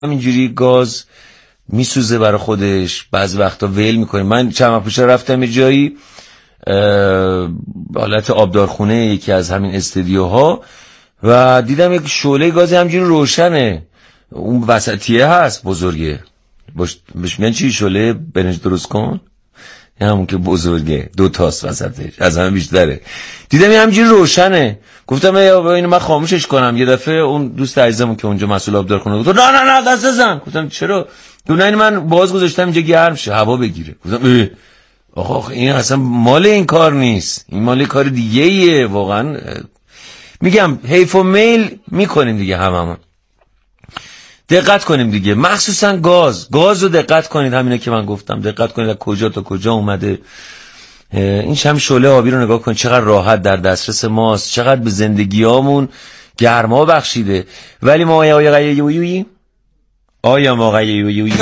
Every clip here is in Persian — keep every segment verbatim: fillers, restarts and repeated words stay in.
همینجوری گاز میسوزه برای خودش، بعضی وقتا ول میکنه. من چند وقت پیش رفتم یه جایی حالت آبدارخونه یکی از همین استدیوها و دیدم یک شعله گازی همینجوری روشنه، اون وسطیه هست بزرگه، بهش میگن چی؟ شعله برنج درست کن، همون که بزرگه دو تاست وسطش از همه بیشتره. دیدم همینجوری روشنه، گفتم یا اینو من خاموشش کنم. یه دفعه اون دوست عزیزمون که اونجا مسئول آبدارخونه گفت نه نه نه دست نزن. گفتم چرا؟ گفت نه من باز گذاشتم اینجا گرم شه هوا بگیره. گفتم آخه این اصلا مال این کار نیست، این مال کار دیگه ایه. واقعا میگم حیف و میل میکنیم دیگه، هممون دقت کنیم دیگه، مخصوصا گاز گاز رو دقت کنید. همینه که من گفتم دقت کنید از کجا تا کجا اومده. این شم شعله آبی رو نگاه کنید چقدر راحت در دسترس ماست، چقدر به زندگیامون گرما بخشیده. ولی ما آیا آیا آیا آیا ما آیا آیا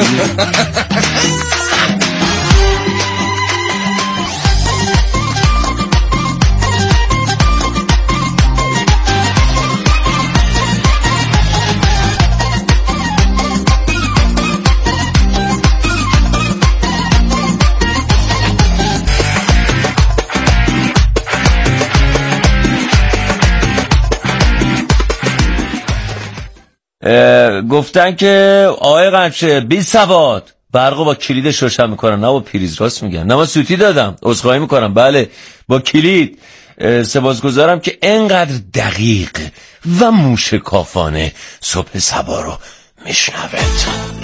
گفتن که آقای قمشه بی سواد برقو با کلیدش روشن میکنن، نه با پریز. راست میگن، نه با سوتی دادم، عذرخواهی میکنم، بله با کلید. سپاسگزارم که انقدر دقیق و موشکافانه صبح صبا رو میشنوید.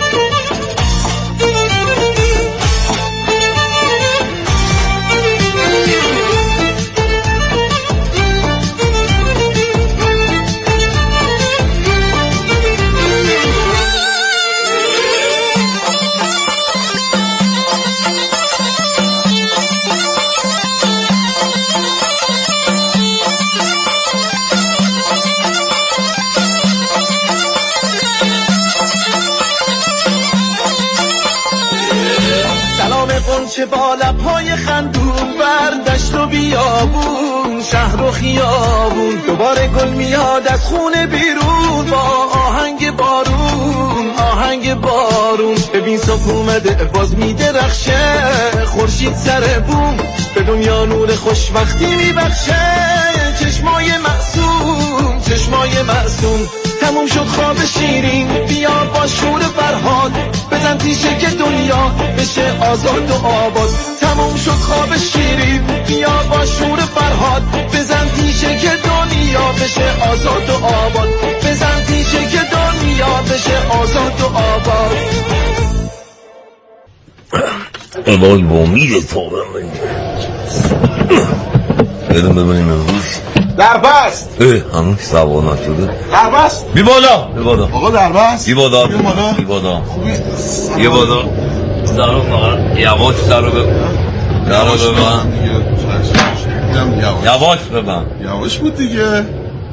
چه با لب‌های خندون بر دشت و بیابون، شهر و خیابون دوباره گل میاد از خونه بیرون با آهنگ بارون آهنگ بارون. ببین صبح اومده باز میدرخشه، خورشید سر بوم به دنیا نور خوشبختی میبخشه. چشمای معصوم چشمای معصوم تموم شد خواب شیرین، بیا با شور فرهاد بزن تیشه که دنیا بشه آزاد و آباد. تموم شد خواب شیرین، بیا با شور فرهاد بزن تیشه که دنیا بشه آزاد و آباد. بزن تیشه که دنیا بشه آزاد و آباد. وای با میره پاهم بدون ببینیم امروز دربست. اه همون سوانات شده. دربست بی بالا بی بالا آقا دربست بی بالا بی بالا بی بالا بی بالا در رو فقط یواش در رو ببن در رو ببن یواش ببن یواش بود دیگه.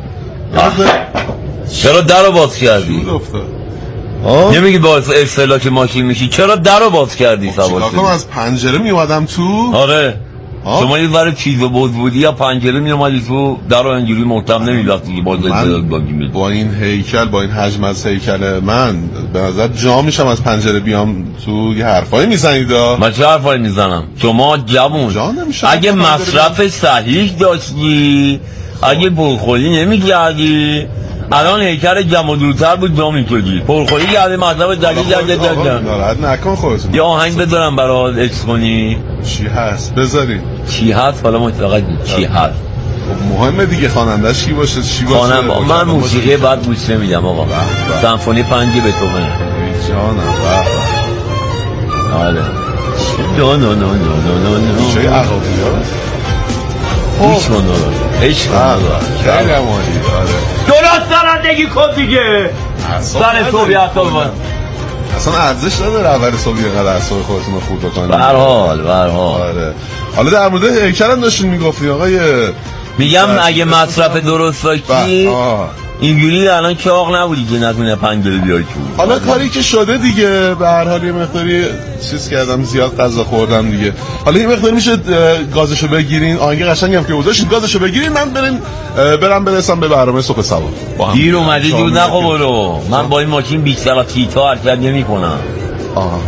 چرا در رو باز کردی؟ نمیگی با اصطلاح که ماشین میشی چرا در رو باز کردی؟ چیکار کنم از پنجره میومدم تو؟ آره شما یه ذره چیز بود بودی یا پنجره می اومدی تو در رو اینجوری محکم نمی‌بست دیگه. من با این هیکل با این حجم از هیکل من به نظر جا میشم از پنجره بیام تو. یه حرفایی میزنید. من چه حرفایی میزنم؟ شما جوون اگه مصرف صحیح داشتی، اگه پرخوری نمی‌کردی، الان هیکل جمع دورتر بود جا می‌کردی. پرخوری کرده مطلب دلیل درده درده. ناراحت نکن خودت. یه آهنگ بذارم برات اکس کنی؟ چی هست؟ بذاری. چی هست؟ حالا ما فقط چی هست؟ مهمه دیگه خواننده‌اش کی باشه چی باشه. خواننده من موسیقی بعد گوش نمیدم آقا. سمفونی پنج بتوون. جانم بابا. آره. نو نو نو نو نو نو. چه عقبیه؟ هیچ من دارم هیچ من دارم خیلی عمالی. درست رانندگی کن دیگه. سر صبحی حتی ببین اصلا ارزش نداره اول صبحی قدر اعصاب خودتون رو خورد بکنید. به هر حال به هر حال. آره. حالا در مورد هیکل هم داشتین میگفتی آقای. میگم اگه مصرف درست داشتی اینجوری الان چاق نبودی که نتونه پنجره بیای تو. حالا کاری که شده دیگه به هر حال یه مقداری چیز کردم، زیاد غذا خوردم دیگه. حالا یه مقدار میشه گازشو بگیرین، آهنگ قشنگم که گذاشتید گازشو بگیرین، من بریم برم برسم به برنامه صبح سوار. دیر اومدی دود نخو برو. من با این ماشین بیشتر تیتا حرکت نمی‌کنم. آها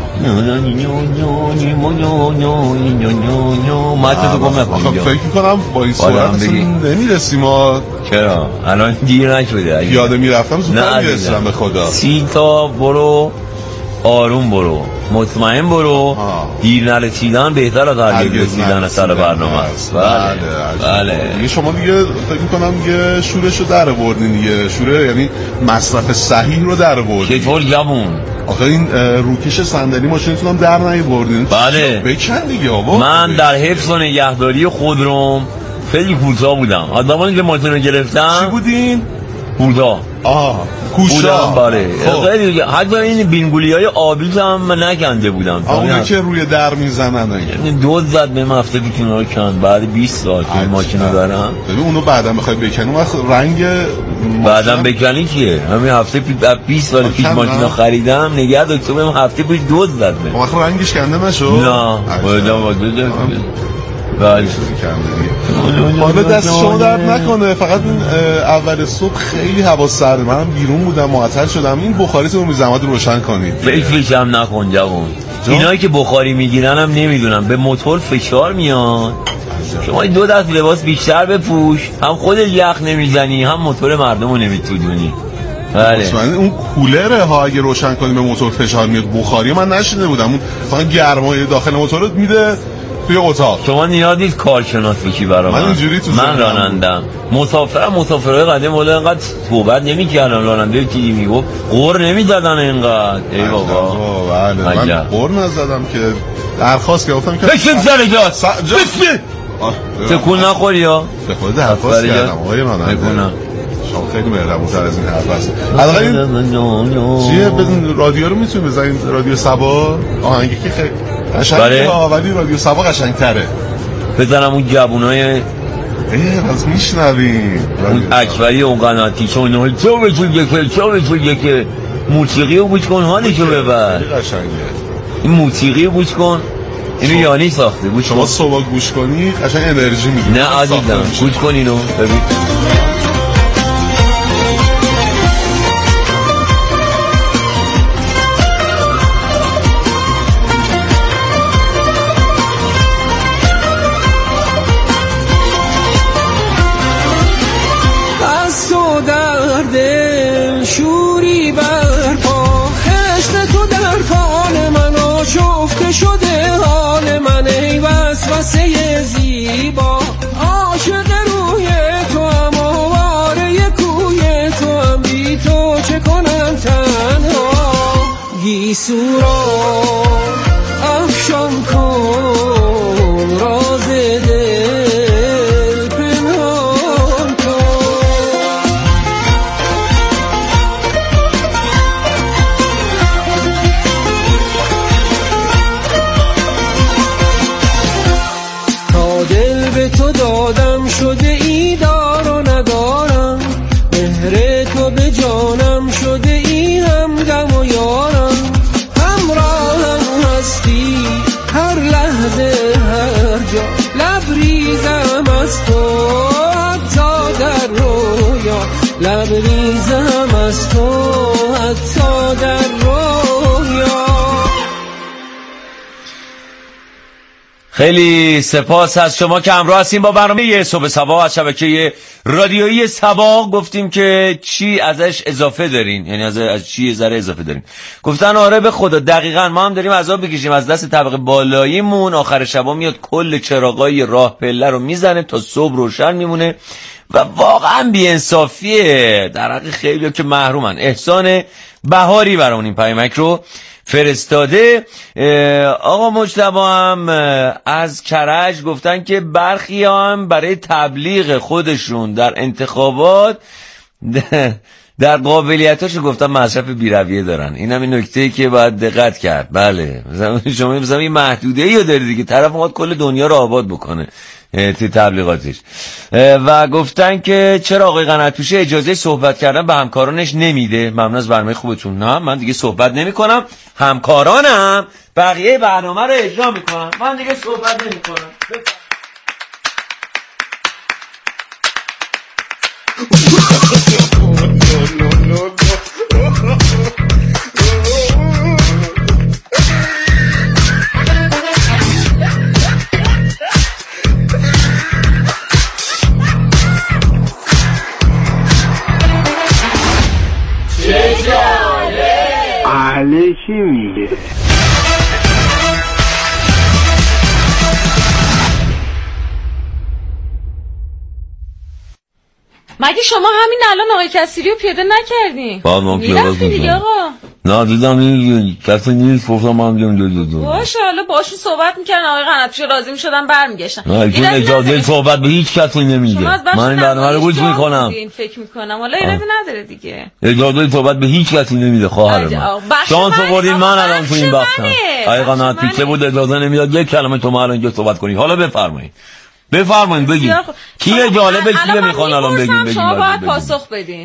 مات تو گم نکن. فکر می‌کنم با این سرعت نمیرسیم ما. چرا؟ الان دیر نشده. پیاده میرفتم زودتر میرسیدم به خدا. سی تا برو، آروم برو، مطمئن برو. دیر نرسیدن بهتر از هرگز رسیدن سر برنامه است. بله بله. دیگه شما دیگه فکر می‌کنم دیگه شورشو در آوردین دیگه. شوره یعنی مصرف صحیح رو در آوردین. چطور جوون؟ آخه این روکش صندلی ماشینتون هم در نیاوردین. بله. بکن دیگه آقا. من در حفظ و نگهداری خودروم خیلی کوتاه بودم. آدمانی که ماشین رو گرفتم. چی بودین؟ کوتاه. آه کوشا. بله. خیلی حتی این بینگولیای آبی هم نکنده بودم. اونی که روی در میزنن این دوز زد به هفته پیش رو کند بعد بیست سال که ماشین رو دارم. ببین اونو بعداً بخوای بکنی اون وقت رنگ بعداً بکنی کیه؟ همین هفته پیش بیست سال پیش ماشین رو خریدم نگه داشتم بهم هفته پیش دوز زد به. اون وقت رنگش کنده نشو؟ نه. بعدا بعدا بله حالا دست شما درد نکنه. فقط این اول صبح خیلی هوا سرده، من بیرون بودم معطل شدم. این بخاریتون رو زحمت روشن کنید. فکرش هم نکن جوون. اینایی که بخاری میگیرن هم نمیدونم به موتور فشار میاد. شما دو دست لباس بیشتر بپوش، هم خودت یخ نمیزنی هم موتور مردم رو نمیتونی. بله اون کولره ها اگه روشن کنی به موتور فشار میاد. بخاری من نشیده بودم. اون فقط گرمای داخل موتور رو میده توی اتاق. شما نیاز نیست کارشناس بشی برام. من اینجوری تو من رانندم. مسافرم مسافرای قدیم ولی انقدر صحبت نمی‌کردن. راننده کی میگفت قور نمی‌زدن اینقدر. ای بابا. بله من قور نزدم که درخواست گفتم که بشین سر جاست. بشین. تکون نخوری یا؟ به خود درخواست کردم آقای راننده. شما خیلی مهربون‌تر از این حرف هست. حالا این چیه بدون رادیو رو میتونید بزنید رادیو سبا آهنگی که خیلی قشنگه ولی رادیو سبا قشنگ‌تره. بزنم اون جوونای ای باز میشنویم اون اکبری اون قناتی چون نه چه بچوگه که چه بچوگه که موسیقی رو گوش کن حالشو ببر. قشنگه این موسیقی رو گوش کن. اینو یانی ساخته. گوش شما صبح گوش کنی قشنگ انرژی میگیری. نه عزیزم گوش کن اینو ببین. شوری برپا عشق تو در فال من آشفته شده حال من ای وسوسه زیبا عاشق روی تو هم آواره کوی تو هم بی تو چه کنم تنها گیسو را افشان کن راز دل پنهان کن. تو دادم شده ای دار و ندارم مهر تو به جانم شده ای همدم و یارم همراهم هستی هر لحظه هر جا لبریزم از تو حتی در رویا لبریزم از تو حتی در رویا. خیلی سپاس از شما که همراه هستیم با برنامه صبح سبا از شبکه رادیویی سبا. گفتیم که چی ازش اضافه دارین، یعنی از, از چی ذره اضافه دارین. گفتن آره به خدا دقیقاً ما هم داریم عذاب بکشیم از دست طبقه بالاییمون. آخر شبا میاد کل چراغای راه پله رو میزنه تا صبح روشن میمونه و واقعا بی‌انصافیه در حق خیلی که محرومن. احسان بهاری برامون این پیامک رو فرستاده. آقا مجتبی هم از کرج گفتن که برخی هم برای تبلیغ خودشون در انتخابات در قابلیتاشو گفتن مصرف بی‌رویه دارن. این هم این نکته‌ای که باید دقت کرد. بله شما مثلا این محدوده‌ای رو دارید دیگه، طرف میخواد کل دنیا رو آباد بکنه. توی تبلیغاتش. و گفتن که چرا آقای قنات‌پوش اجازه صحبت کردن به همکارانش نمیده. ممنون از برنامه خوبتون. نه من دیگه صحبت نمی کنم، همکارانم بقیه برنامه رو اجرا میکنن، من دیگه صحبت نمی کنم. علی چی میگه؟ مگه شما همین الان آقای کسیری رو پیاده نکردین؟ بعد من پیاده دیگه آقا نه دیدم این کسی نیست، گفتم من بیام دو دو باشه حالا باشون صحبت میکردن آقای قنات‌پوش راضی میشدن برمیگشتن. نه چون اجازه صحبت به هیچ کسی نمیده. من این برنامه رو گوش میکنم. این فکر میکنم حالا ایرادی نداره دیگه. اجازه صحبت به هیچ کسی نمیده خواهر من. شانس آوردین من الان تو این وقتم. آقای قنات‌پوش بود اجازه نمیداد یک کلمه تو ما الان اینجا صحبت کنی. حالا بفرمایید. بفرمایید بگید. کیه جالبه کیه میخوان الان بگین بگین. شما باید پاسخ بدین.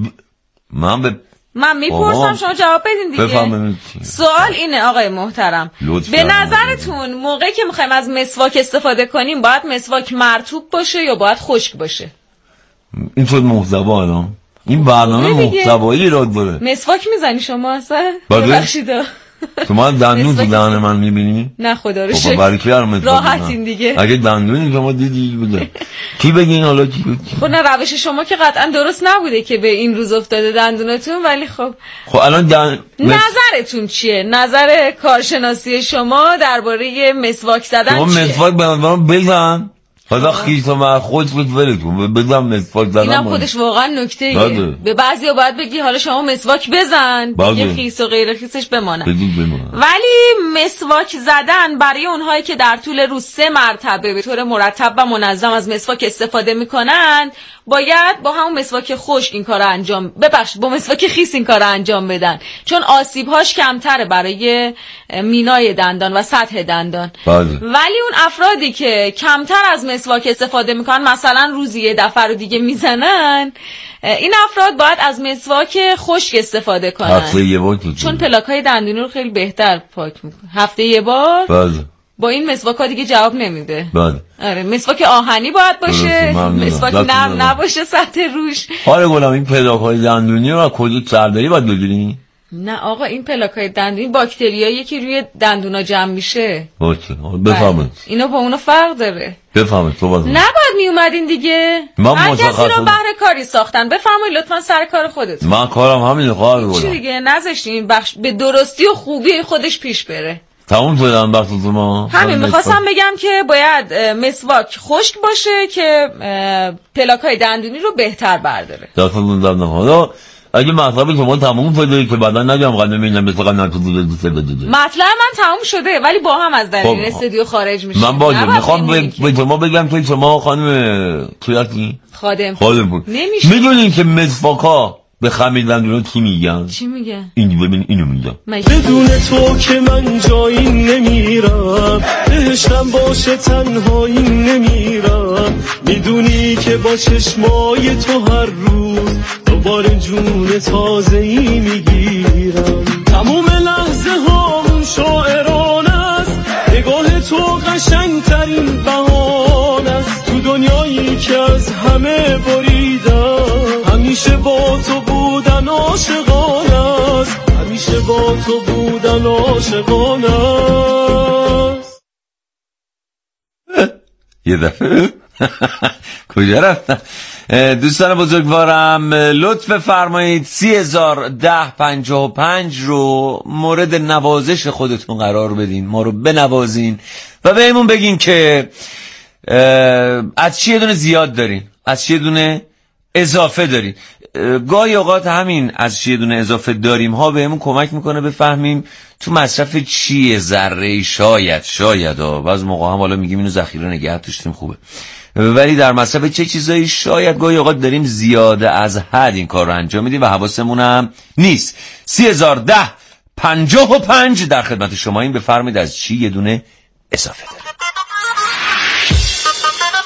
من به من میپرسم شما جواب بدین دیگه. بفرمایید. سوال اینه آقای محترم، به نظرتون موقعی که میخوایم از مسواک استفاده کنیم باید مسواک مرطوب باشه یا باید خشک باشه؟ این شد محتوا الان. این برنامه محتوایی ایراد داره. مسواک میزنی شما اصلا؟ ببخشید شما دندون تو دهن من میبینی؟ نه خدا رو شکر. برای کی برام راحتین دیگه. اگه دندونی شما دیدی بوده. کی بگین حالا کی بود؟ خب نه روش شما که قطعا درست نبوده که به این روز افتاده دندونتون، ولی خب خب الان دن... نظرتون چیه؟ نظر کارشناسی شما درباره مسواک زدن شما چیه؟ مسواک به من بزن. حالا خیس من خود بود ولتون بزن مسواک زدن. اینم خودش واقعا نکته ایه. به بعضیا باید بگی حالا شما مسواک بزن دیگه خیس و غیر خیسش بمانه. ولی مسواک زدن برای اونهایی که در طول روز سه مرتبه به طور مرتب و منظم از مسواک استفاده میکنن باید با همون مسواک خشک این کارو انجام ببخشید با مسواک خیس این کارو انجام بدن، چون آسیب‌هاش کمتره برای مینای دندان و سطح دندان. باید. ولی اون افرادی که کمتر از مسواک استفاده میکنن، مثلا روزی یه دفعه رو دیگه میزنن، این افراد باید از مسواک خشک استفاده کنن. هفته یه بار چون پلاک‌های دندونی رو خیلی بهتر پاک میکنه. هفته یه بار. باید. با این مسواک ها دیگه جواب نمیده. بله. آره مسواک آهنی باید باشه، مسواک نرم نباشه سطح روش. آره گلم این پلاک های دندونی رو کجا سرداری باید بگیری؟ نه آقا این پلاک های دندونی باکتریایی که روی دندونا جمع میشه. باشه بفهمید. اینا با اونا فرق داره. بفهمید تو باز. نباید می اومدین دیگه. من کسی رو بهره کاری ساختن. بفرمایید لطفا سر کار خودتون. من کارم همینه خواهر گلم. چی دیگه نذاشتین بخش به درستی و خوبی خودش پیش بره. تموم شدن بخش ما. همین میخواستم بگم که باید مسواک خشک باشه که پلاک های دندونی رو بهتر برداره. داخلون دادن حالا اگه مطلب شما تموم شده که بعدا نگم قدم اینم مثل قدم نتوزه دوسته بدوده. مطلب من تموم شده ولی با هم از در این استودیو خارج میشه. من باید میخوام به شما بگم که شما خانم کیاتی؟ خادم. خادم بود. میدونین که مسواک ها به خمیدن دونو چی میگن؟ چی میگن؟ این ببین اینو میگن بدون تو که من جایی نمیرم، بهشتم باشه تنهایی نمیرم، میدونی که با چشمای تو هر روز دوباره جون تازه‌ای میگیرم، تموم لحظه هامون شاعرانه است، نگاه تو قشنگترین بهانه است، تو دنیایی که از همه بریدم، همیشه با تو بودن عاشقانه است، همیشه با تو بودن عاشقانه است. یه دفعه کجا رفتم؟ دوستان بزرگوارم لطف فرمایید سی هزار ده پنجاه و پنج رو مورد نوازش خودتون قرار بدین، ما رو بنوازین و بهمون بگین که از چیه دونه زیاد دارین، از چیه دونه اضافه دارین. گاهی اوقات همین از چیه دونه اضافه داریم ها بهمون کمک میکنه بفهمیم تو مصرف چیه ذره شاید شاید ها بعض موقع هم حالا میگیم اینو ذخیره نگه داشتیم خوبه، ولی در مصرف چه چیزایی شاید گاهی اوقات داریم زیاده از حد این کار رو انجام میدیم و حواسمون هم نیست. سی هزار ده پنجاه و پنج در خدمت شما این بفرمایید از چی یه دونه اضافه داریم.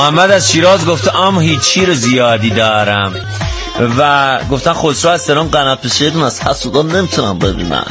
محمد از شیراز گفته ام هیچی رو زیادی دارم و گفتن خسرو از تهران قنات بشیدون از حسودان نمیتونم ببینم.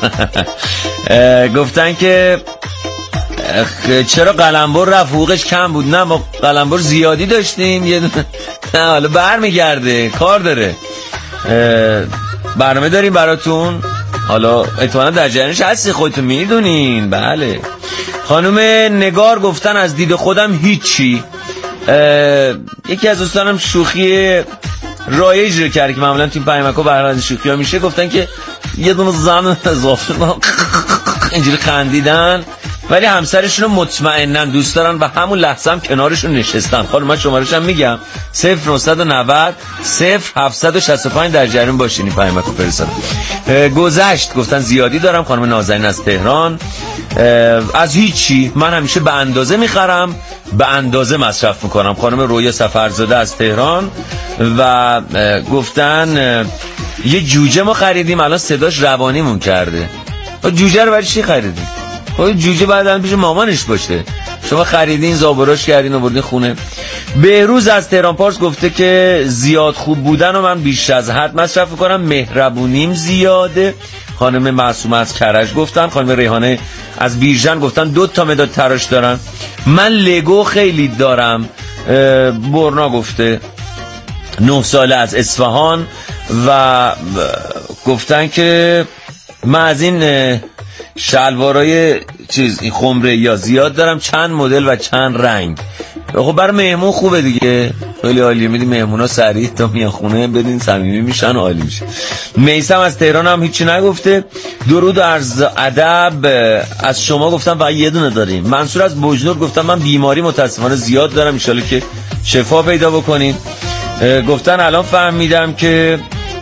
گفتن که چرا قلمبر رفت حقوقش کم بود. نه ما قلمبر زیادی داشتیم یه نه حالا برمیگرده کار داره. برنامه داریم براتون حالا احتمالاً در جریانش هستی خودتون میدونین. بله خانم نگار گفتن از دید خودم هیچی. یکی از دوستانم شوخی رایج رو کرد که معمولا تیم پیامکو برنامه شوخی ها میشه. گفتن که یه دونه زن اضافه اینجوری خندیدن ولی همسرشون رو مطمئنن دوست دارن و همون لحظه هم کنارشون نشستن. خانم من شمارش هم میگم صفر نهصد و نود صفر هفتصد و شصت و پنج در جریان باشین. این پیامکو فرستادم. گذشت گفتن زیادی دارم. خانم نازنین از تهران از هیچی من همیشه به اندازه میخرم به اندازه مصرف میکنم. خانم رویا سفرزاده از تهران و گفتن یه جوجه ما خریدیم الان صداش روانیمون کرده. جوجه رو برای چی خریدیم؟ جوجه بعد الان پیش مامانش باشه. شما خریدین زابراش کردین و بردین خونه. بهروز از تهران پارس گفته که زیاد خوب بودن و من بیش از حد مصرف میکنم. مهربونیم زیاده. خانم معصومه از کرج گفتن. خانم ریحانه از بیژن گفتن دو تا مداد تراش دارن. من لگو خیلی دارم. برنا گفته نه ساله از اصفهان و گفتن که من از این شلوارای چیز این خمره یا زیاد دارم چند مدل و چند رنگ. خب برای مهمون خوبه دیگه خیلی عالیه. میدی مهمونا سریع تا میان خونه بدین صمیمی میشن عالی میشه. میثم از تهران هم هیچی نگفته. درود و عرض ادب از شما گفتم فقط یه دونه داریم. منصور از بوجنور گفتم من بیماری متاسفانه زیاد دارم ان شاءالله که شفا پیدا بکنین. گفتن الان فهمیدم که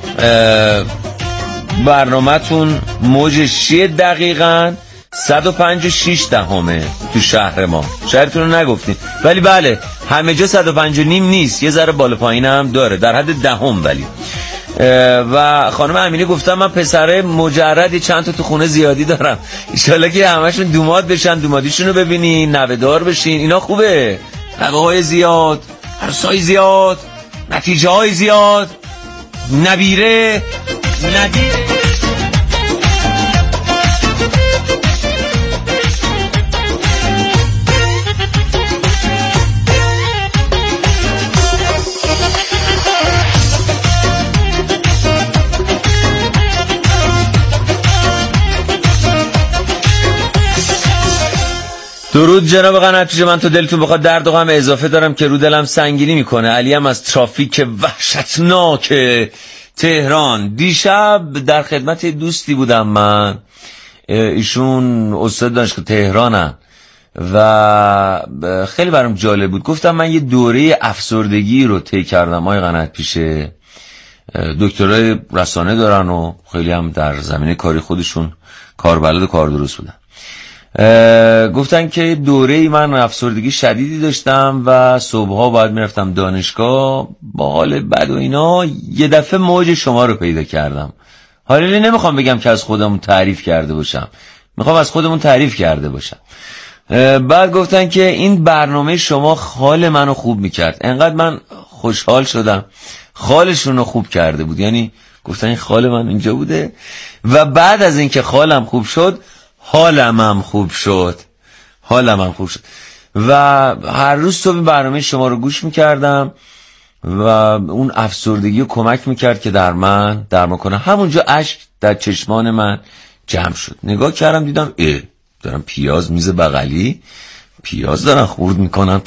برنامه‌تون موجش چیه دقیقاً صد و پنج و شش دهمه تو شهر ما. شهرتون رو نگفتین ولی بله همه جا صد و پنج و نیم نیست یه ذره بالا پایین هم داره در حد دهم. ولی و خانم امینی گفتم من پسره مجردی چند تا تو خونه زیادی دارم ان شاءالله که همشون دوماد بشن دومادیشون رو ببینین نوه‌دار بشین. اینا خوبه. نوه‌های زیاد عرصای زیاد نتیجه های زیاد نبیره ندیره. درود جناب قناتی. من تو دلتون بخواد درد و غم اضافه دارم که رو دلم سنگینی میکنه. علی هم از ترافیک وحشتناک تهران. دیشب در خدمت دوستی بودم من. ایشون استاد دانشگاه تهرانن و خیلی برام جالب بود. گفتم من یه دوره افسردگی رو طی کردم. آقای قنات پیشه دکترای رسانه دارن و خیلی هم در زمینه کاری خودشون کاربلد و کار درست بودن. گفتن که دوره من افسردگی شدیدی داشتم و صبحها باید میرفتم دانشگاه با حال بد و اینا. یه دفعه موج شما رو پیدا کردم. حالا نمیخوام بگم که از خودمون تعریف کرده باشم میخوام از خودمون تعریف کرده باشم. بعد گفتن که این برنامه شما حال منو خوب میکرد. انقدر من خوشحال شدم حالشون رو خوب کرده بود. یعنی گفتن این خال من اینجا بوده و بعد از اینکه خالم خوب شد حالم هم خوب شد حالم هم خوب شد و هر روز صبح برنامه شما رو گوش میکردم و اون افسردگی رو کمک میکرد که در من درمان کنه. همونجا اشک در چشمان من جمع شد. نگاه کردم دیدم اه دارم پیاز میز بغلی پیاز دارن خورد میکنن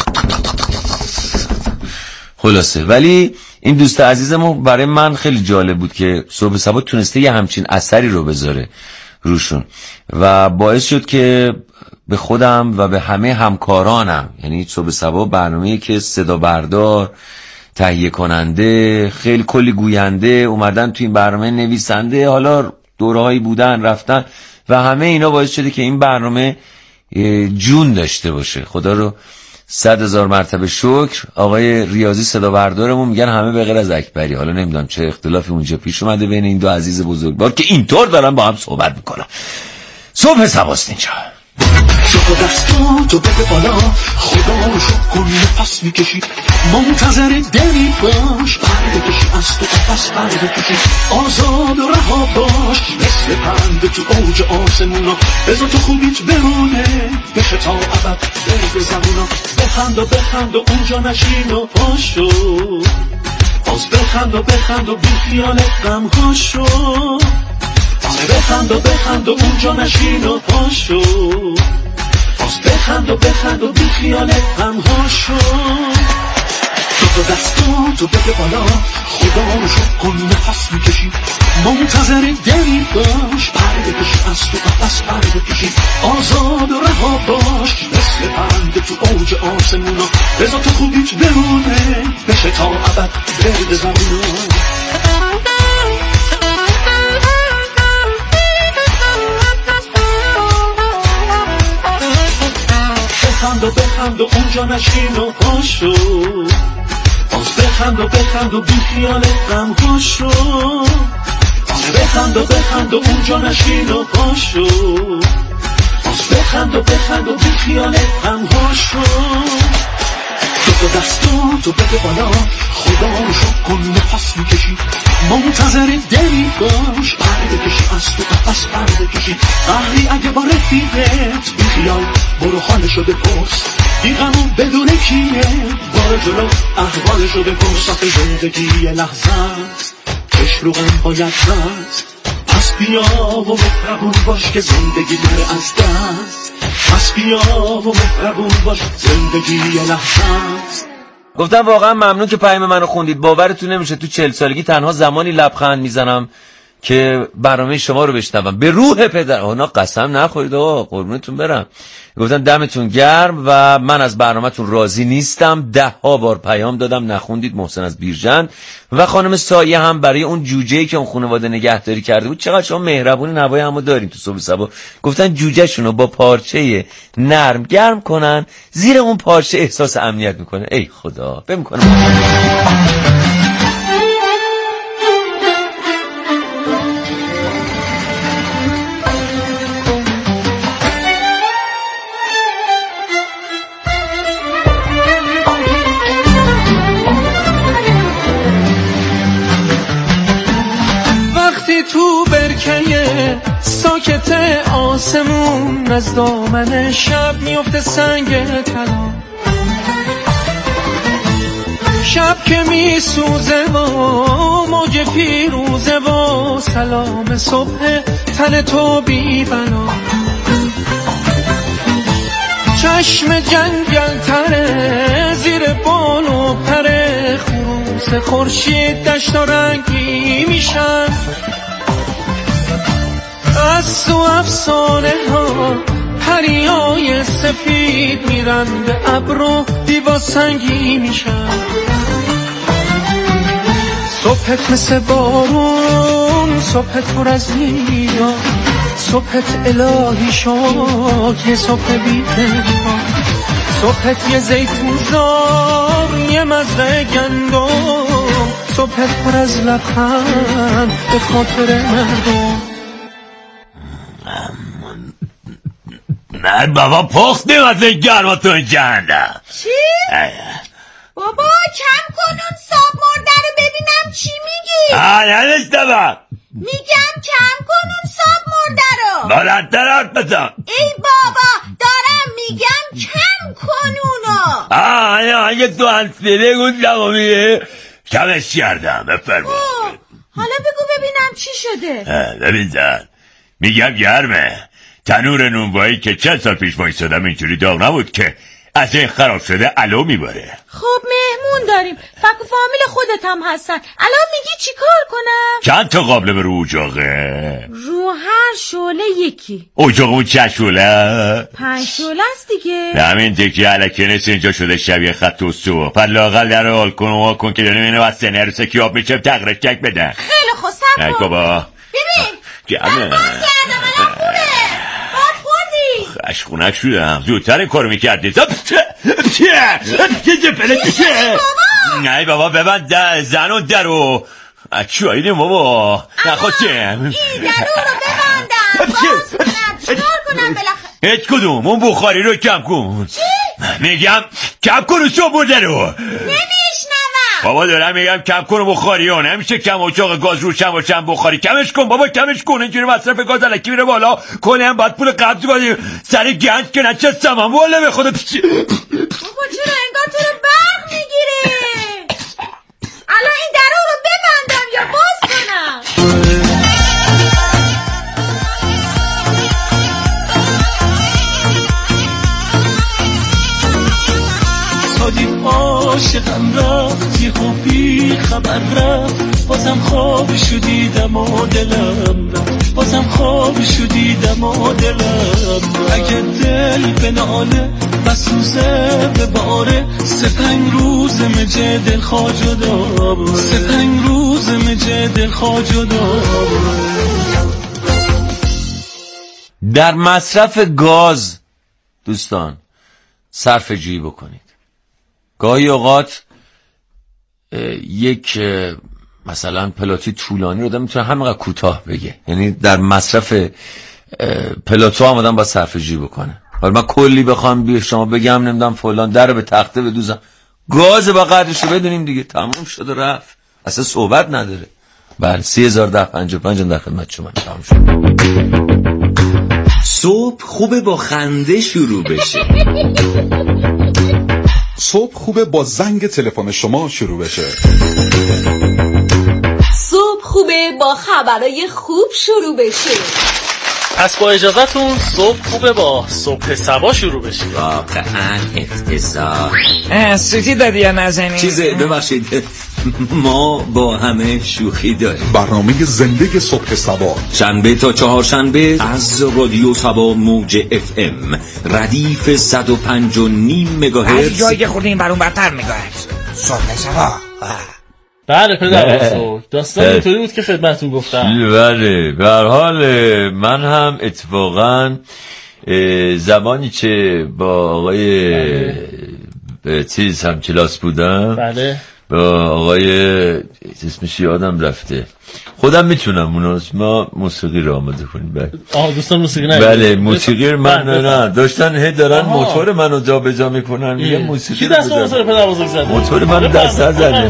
خلاصه. ولی این دوست عزیزم برای من خیلی جالب بود که صبح صبح تونسته یه همچین اثری رو بذاره روشون و باعث شد که به خودم و به همه همکارانم، یعنی صبح صبح برنامه‌ای که صدا بردار، تهیه کننده، خیلی کلی گوینده اومدن تو این برنامه، نویسنده، حالا دورهایی بودن رفتن و همه اینا باعث شده که این برنامه جون داشته باشه. خدا رو صد هزار مرتبه شکر. آقای ریاضی صدا بردارمون میگن همه به غیر از اکبری. حالا نمیدونم چه اختلافی اونجا پیش اومده بین این دو عزیز بزرگوار که اینطور دارن با هم صحبت میکنن. صبح سباست اینجا. تو دستو تو بده بالا خدا رو شکر کن نفس میکشی منتظر دلی باش پر بکشی از تو قفس پر بکشی آزاد و رها باش مثل پرنده تو اوج آسمونا بذار تو خوبیت بمونه بشه تا ابد بری به زمونا بخند و بخند و اونجا نشین و پاشو باز بخند و بخند و بی خیال غم هاشو بخند و بخند و اونجا نشین و پاشو باز بخند و بخند و بی خیال غم هاشو تو تو دستو تو بده بالا خدا رو شکر کن نفس میکشی منتظر دلی باش پر بکشی از تو قفس پر بکشی آزاد و رها باش مثل پرنده تو اوج آسمونا بذار تو خوبیت بمونه بشه تا ابد برد زمونا بخند و بخند و اونجا نشین و پاشو باز بخند و بخند و بی خیال غم هاشو بخند و بخند و اونجا نشین و پاشو باز بخند و بخند و بی خیال غم هاشو تو تو دستو تو بده بالا خدا رو شکر کن نفس میکشی منتظر دلی باش پر بکشی از تو قفس پر بکشی قهری اگه با رفیقت بی خیال برو حالشو بپرس بی غمون بدون کیه بار جلو احوالشو بپرس آخه زندگی یه لحظه است عشق رو غم باید رست پس بیا و مهربون باش که زندگی بره از دست پس بیا و مهربون باش زندگی یه لحظه است. گفتم واقعا ممنون که پیام منو خوندید. باورتون نمیشه تو چهل سالگی تنها زمانی لبخند میزنم که برنامه شما رو بشنوم. به روح پدر اونا قسم نخورید آقا، قربونتون برم. گفتن دمتون گرم و من از برنامه‌تون راضی نیستم. ده ها بار پیام دادم نخوندید. محسن از بیرجند و خانم سایه هم برای اون جوجه‌ای که اون خانواده نگهداری کرده بود. چقدر شما مهربون نوای همو دارین تو صبح صبح. گفتن جوجه شونو با پارچه نرم گرم کنن، زیر اون پارچه احساس امنیت میکنه. ای خدا بهم کنه. تو برکه ساکت آسمون از دامن شب میفته سنگ طلا، شب که میسوزه و موج پیروزه و سلام صبح تن تو بی بلا، چشم جنگل تره زیر بال و پر خروس خورشید دشت و رنگی میشن، از تو افسانه ها پریای سفید میرن به ابر و دیوا سنگی میشن، صبحت مثل بارون صبحت پر از نیا، صبحت الهی شاد یه صبح بی‌پنهان، صبحت یه زیتون زار یه مزرعه گندم، صبحت پر از لبخند به خاطر مردم. نه بابا پخت نمازه گرما تو این جهنم. چی؟ بابا کم کن اون ساب مرده رو ببینم چی میگی؟ آه نداشتم. میگم کم کن اون ساب مرده رو. بالاتر حرف بزن. ای بابا دارم میگم کم کن اونو. آه نه اگه تو هنسیده گوشم و میگه کمش کردم. بفرما. حالا بگو ببینم چی شده. ببین زن میگم گرمه. تنور نونوایی که چند سال پیش وایسادم اینجوری داغ نبود که از این خراب شده علو میباره. خب مهمون داریم، فک و فامیل خودت هم هستن، الان میگی چی کار کنم؟ چند تا قابلمه رو اجاقه؟ رو هر شعله یکی. اجاقمون چه شعله؟ پنج شعله است دیگه. همین دیگه علکه نیست اینجا شده شبیه خط و سو. پر لاغل در حال کن و وا کن که داریم اینو از سنه رو سکیاب میشه تقرش چک بدن. خیلی خوب سب کن. بابا ببین گرمه. اشخونک شدم زودتر این کارو میکردی. نه بابا ببند زن و درو چی آیدیم بابا نخواستیم این درو رو ببندم باز کنم چکار کنم بالاخره هیچ کدوم. اون بخاری رو کم کن. چی؟ میگم کم کن و صبوده رو. نمیشنوم. بابا دارم میگم کم کن و بخاری ها. نمیشه کم اچاق گاز روشن و چند بخاری. کمش کن بابا، کمش کن. اینجوری مصرف گاز الکی میره بالا. کلی هم باید پول قبض بدیم سر گنج که نچستم هم والا به خدا. بابا چرا انگار تو رو برق میگیره؟ الان این درو رو ببندم یا باز کنم؟ صادیم عاشقم رفت یه خوبی خبر رفت، بازم خواب شدیدم و دلم رفت، بازم خواب شدیدم و دلم رفت. اگه دل به ناله و سوزه به باره، سه پنج روز مجه دل خواه جدا باره، سه پنج روز مجه دل خواه جدا باره. در مصرف گاز دوستان صرف جویی بکنید. گاهی اوقات یک مثلا پلاتی طولانی رو آدم میتونه همینقدر کوتاه بگه، یعنی در مصرف پلاتو هم آدم باید صرف جویی بکنه. حالا من کلی بخوام به شما بگم نمیدونم فلان در به تخته بدوزم، گاز با قدرشو بدونیم دیگه، تموم شد و رفت، اصلا صحبت نداره. بله سی هزار ده پنج و پنج در خدمت شما. تموم شد. صبح خوبه با خنده شروع بشه. صبح خوبه با زنگ تلفن شما شروع بشه. صبح خوبه با خبرای خوب شروع بشه. پس با اجازتون صبح خوبه با صبح سبا شروع بشه. واقعا افتضاح. سوتی دادی یا نزنی؟ چیزه ببخشید ما با همه شوخی داریم. برنامه زنده صبح سبا شنبه تا چهارشنبه از رادیو سبا موج اف ام ردیف صد و پنج و نیم مگاهرتز. از جایی که خوردیم برون برتر مگاهرتز. صبح سبا. بله پدر بزرگ داستان اینطوری بود که خدمتتون گفتم. بله به هر حال من هم اتفاقا زمانی که با آقای چیز هم کلاس بودم، بله با آقای اسمش یادم رفته، خودم میتونم اونو ما موسیقی رو آماده کنیم. بله آها دوستان موسیقی نه بله موسیقی من نه نه داشتن هی دارن موتور منو جابجا میکنن، میگم موسیقی کی دست موتور پدر بزرگ زده؟ موتور منو دست نزنه.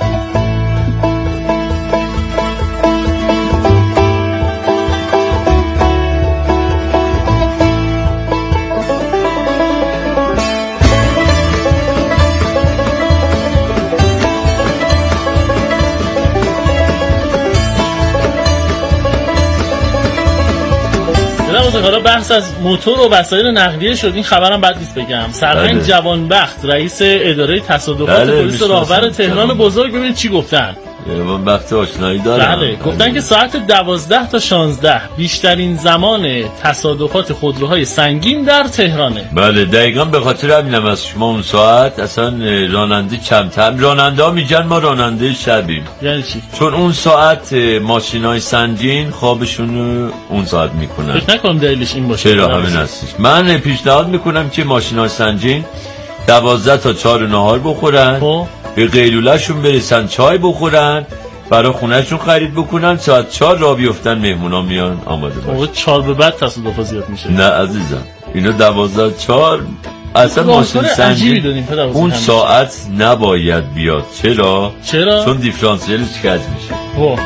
حالا بحث از موتور و وسایل نقلیه شد، این خبرم بد نیست بگم. سرهنگ جوانبخت رئیس اداره تصادفات پلیس راهور تهران بزرگ ببینید چی گفتن. جوانبخت آشنایی دارم. بله گفتن که ساعت دوازده تا شانزده بیشترین زمان تصادفات خودروهای سنگین در تهرانه. بله دقیقاً به خاطر همینم از شما اون ساعت اصلا راننده کمتر، راننده ها میگن ما راننده شبیم. یعنی چی؟ چون اون ساعت ماشینای سنگین خوابشون اون ساعت میکنن. فکر نکنم دلیلش این باشه. چرا همین هستش. من پیشنهاد میکنم که ماشینای سنگین دوازده تا چهار نهار بخورن، خب به قیلوله‌شون برسن، چای بخورن، برای خونه‌شون خرید بکنن، ساعت چهار را بیفتن، مهمونا میان آماده باشن. موقع چهار به بعد تصادف زیاد میشه. نه عزیزم اینو دوازده چهار اصلا ماشین سنگین اون ساعت نباید بیاد. چرا؟ چرا؟ چون دیفرانسیلش کج میشه. اوه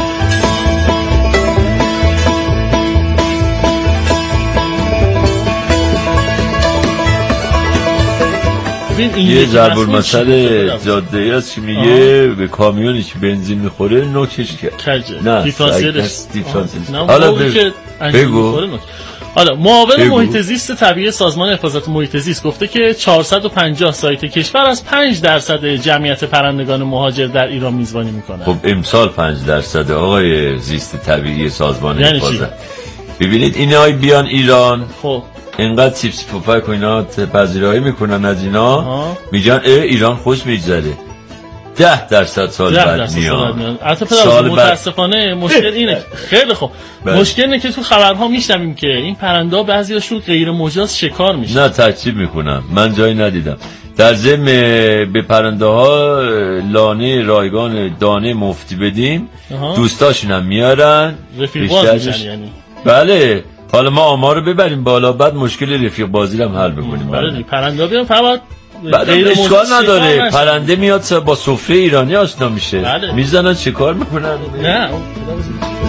یه ضرب المثل جاده هست که میگه به کامیونی که بنزین میخوره نوکش کجه. نه دیفرانسیلش حالا بگو. حالا معاون محیط زیست طبیعی سازمان حفاظت محیط زیست گفته که چهارصد و پنجاه سایت کشور از پنج درصد جمعیت پرندگان مهاجر در ایران میزبانی میکنن. خب امسال پنج درصد آقای زیست طبیعی سازمان یعنی حفاظت. ببینید اینای بیان ایران، خب اینقدر چیپس پوپک و اینا پذیرایی میکنن از اینا، میگن اه ایران خوش میگذره، ده درصد سال بعد میان. البته پدر متاسفانه مشکل اینه. خیلی خوب مشکل اینه که تو خبرها میشنویم که این پرنده بعضیاشون غیر مجاز شکار میشن. نه تکذیب میکنم، من جایی ندیدم. در ضمن به پرنده ها لانه رایگان دانه مفتی بدیم، دوستاشون هم میارن رفیق باز میشن. یعنی بله حالا ما آمار رو ببریم بالا، بعد مشکل رفیق بازی رو هم حل بکنیم. آره پرنده بیان فقط بعد اشکال نداره، پرنده میاد با سفره ایرانی آشنا میشه، میزنن چه کار میکنن. نه